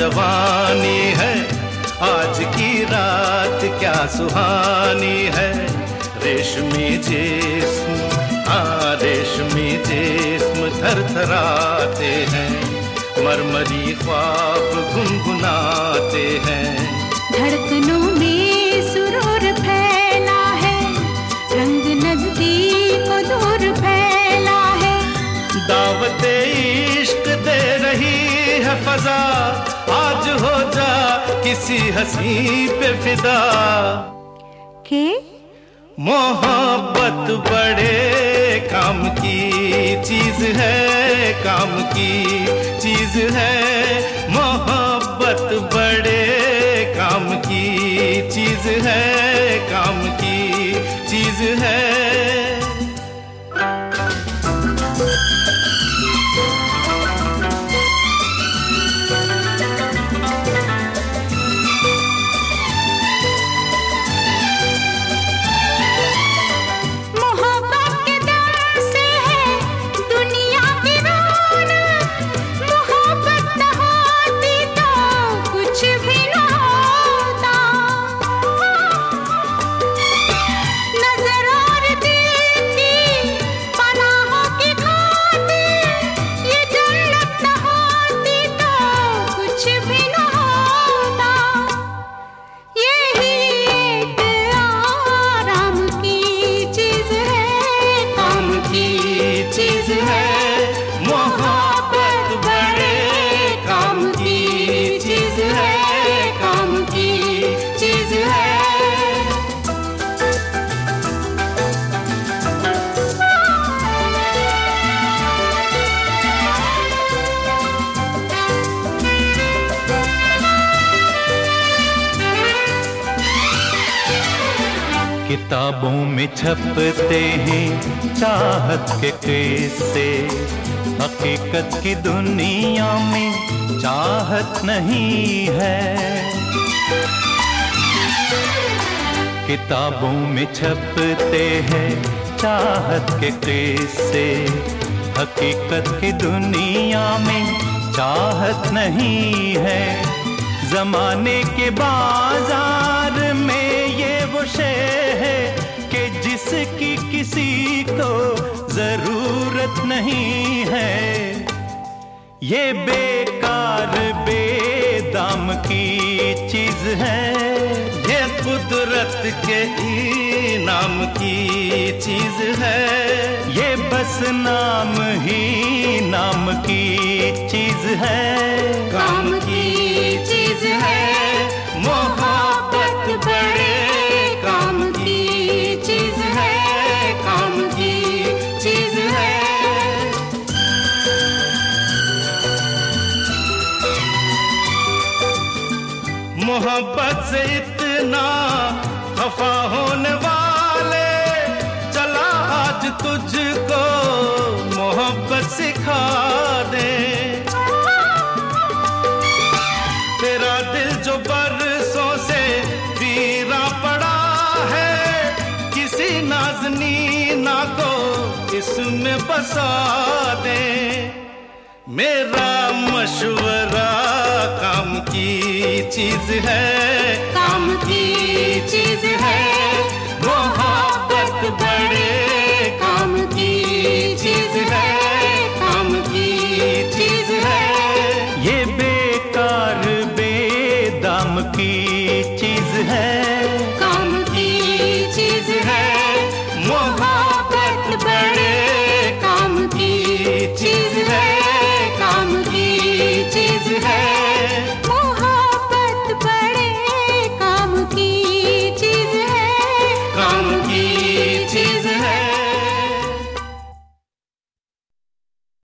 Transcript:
जवानी है, आज की रात क्या सुहानी है। रेशमी जिस्म रेशमी जिस्म थरथराते हैं, मरमरी ख्वाब गुनगुनाते हैं। धड़कनों में सुरूर फैला है, रंग नजदीक दूर फैला है। दावते इश्क दे रही है फजा, आज हो जा किसी हंसी पे फिदा। के मोहब्बत बड़े काम की चीज है, काम की चीज है। मोहब्बत बड़े काम की चीज है, काम की चीज है। किताबों में छपते हैं चाहत के किस्से, हकीकत की दुनिया में चाहत नहीं है। किताबों में छपते हैं चाहत के किस्से, हकीकत की दुनिया में चाहत नहीं है। जमाने के बाजार में ये वो शे है कि जिसकी किसी को जरूरत नहीं है। ये बेकार बेदाम की चीज है, ये कुदरत के इनाम की चीज है। ये बस नाम ही नाम की चीज है, काम की चीज है। मोहब्बत बड़े काम की चीज है, काम की चीज है। मोहब्बत से इतना खफा होने वाले, चला आज तुझको मोहब्बत सिखा दे। तेरा दिल जो बरसों से वीरा पड़ा है, किसी नाज़नीना को इसमें बसा दे। मेरा मशवरा काम की चीज है, काम की चीज है।